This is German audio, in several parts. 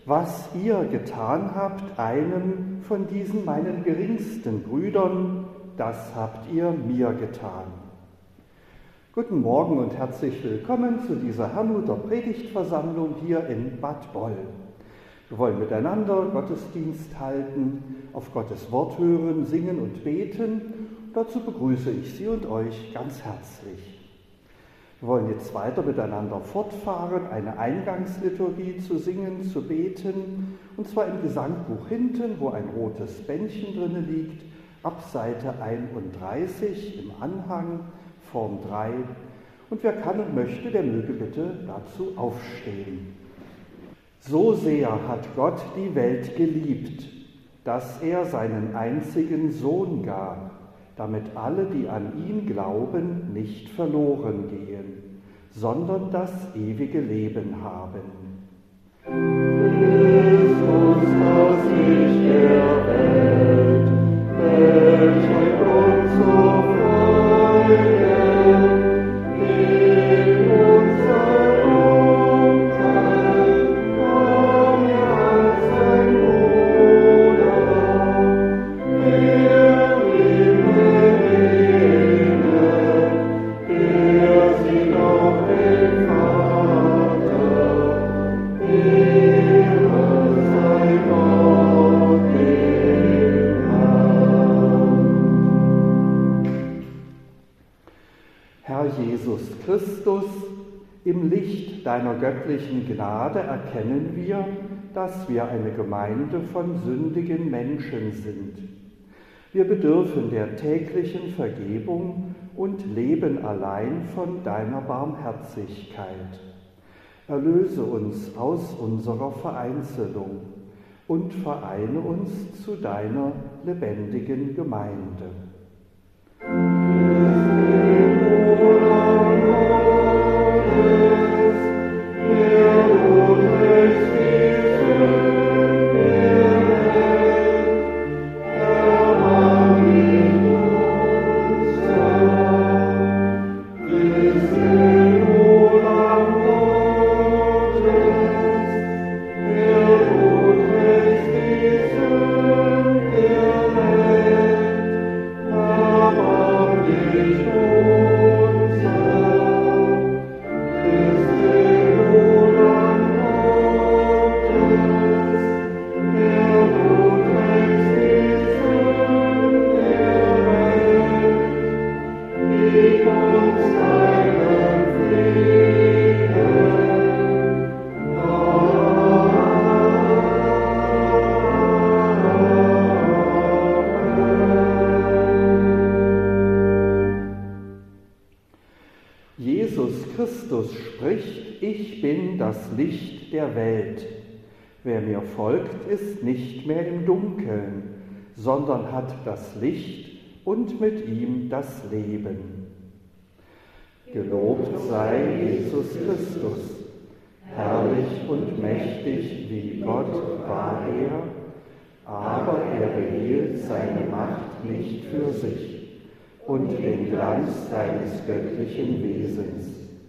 was ihr getan habt, einem von diesen meinen geringsten Brüdern, das habt ihr mir getan. Guten Morgen und herzlich willkommen zu dieser Herrnhuter Predigtversammlung hier in Bad Boll. Wir wollen miteinander Gottesdienst halten, auf Gottes Wort hören, singen und beten. Dazu begrüße ich Sie und euch ganz herzlich. Wir wollen jetzt weiter miteinander fortfahren, eine Eingangsliturgie zu singen, zu beten, und zwar im Gesangbuch hinten, wo ein rotes Bändchen drin liegt, ab Seite 31 im Anhang, Form 3. Und wer kann und möchte, der möge bitte dazu aufstehen. So sehr hat Gott die Welt geliebt, dass er seinen einzigen Sohn gab, damit alle, die an ihn glauben, nicht verloren gehen, sondern das ewige Leben haben. Christus, das Licht der Welt, welcher Gott zur Freude in unser Dunkel komm als sein Bruder, der Himmel der sieht auf den Vater, Ehre sei Gott dem Herr Jesus Christus, im Licht deiner göttlichen Gnade erkennen wir, dass wir eine Gemeinde von sündigen Menschen sind. Wir bedürfen der täglichen Vergebung und leben allein von deiner Barmherzigkeit. Erlöse uns aus unserer Vereinzelung und vereine uns zu deiner lebendigen Gemeinde. Christus spricht, ich bin das Licht der Welt. Wer mir folgt, ist nicht mehr im Dunkeln, sondern hat das Licht und mit ihm das Leben. Gelobt sei Jesus Christus, herrlich und mächtig wie Gott war er, aber er behielt seine Macht nicht für sich und den Glanz seines göttlichen Wesens.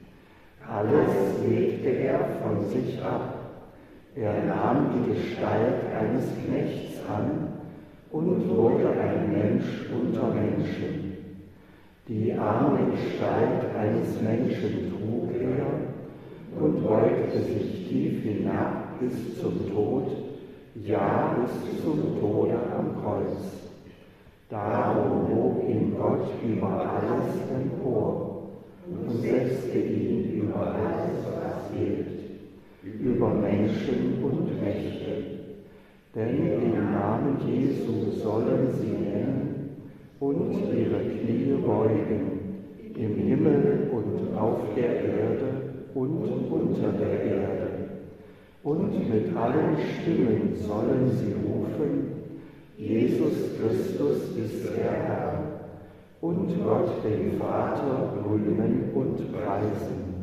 Alles legte er von sich ab. Er nahm die Gestalt eines Knechts an und wurde ein Mensch unter Menschen. Die arme Gestalt eines Menschen trug er und beugte sich tief hinab bis zum Tod, ja bis zum Tode am Kreuz. Darum hob ihn Gott über alles empor und setzte ihn über alles, was lebt, über Menschen und Mächte. Denn im Namen Jesu sollen sie nennen und ihre Knie beugen, im Himmel und auf der Erde und unter der Erde. Und mit allen Stimmen sollen sie rufen, Jesus Christus ist der Herr, und Gott den Vater rühmen und preisen.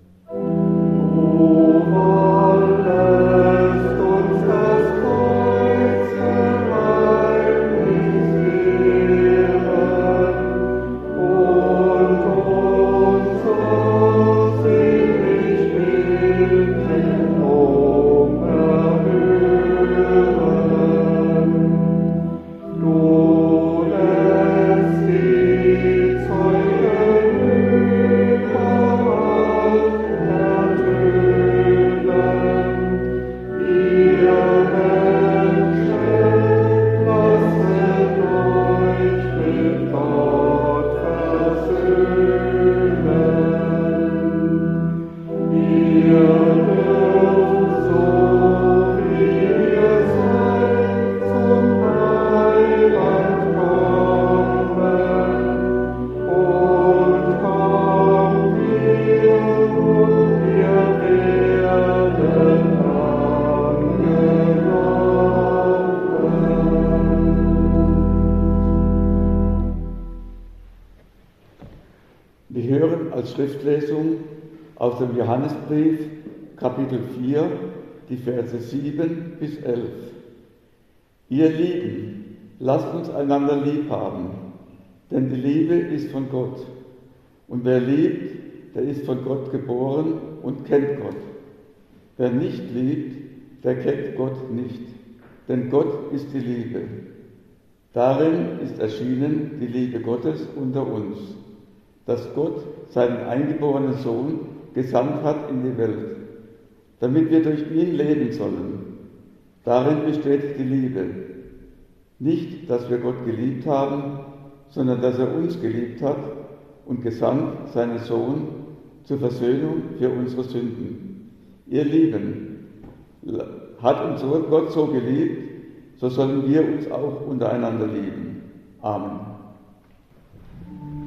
O verlässt uns das Kreuz und unser selig bitten um Erhörung. Wir hören als Schriftlesung aus dem Johannesbrief, Kapitel 4, die Verse 7 bis 11. Ihr Lieben, lasst uns einander lieb haben, denn die Liebe ist von Gott. Und wer liebt, der ist von Gott geboren und kennt Gott. Wer nicht liebt, der kennt Gott nicht, denn Gott ist die Liebe. Darin ist erschienen die Liebe Gottes unter uns, dass Gott seinen eingeborenen Sohn gesandt hat in die Welt, damit wir durch ihn leben sollen. Darin besteht die Liebe. Nicht, dass wir Gott geliebt haben, sondern dass er uns geliebt hat und gesandt seinen Sohn zur Versöhnung für unsere Sünden. Ihr Lieben, hat uns Gott so geliebt, so sollen wir uns auch untereinander lieben. Amen.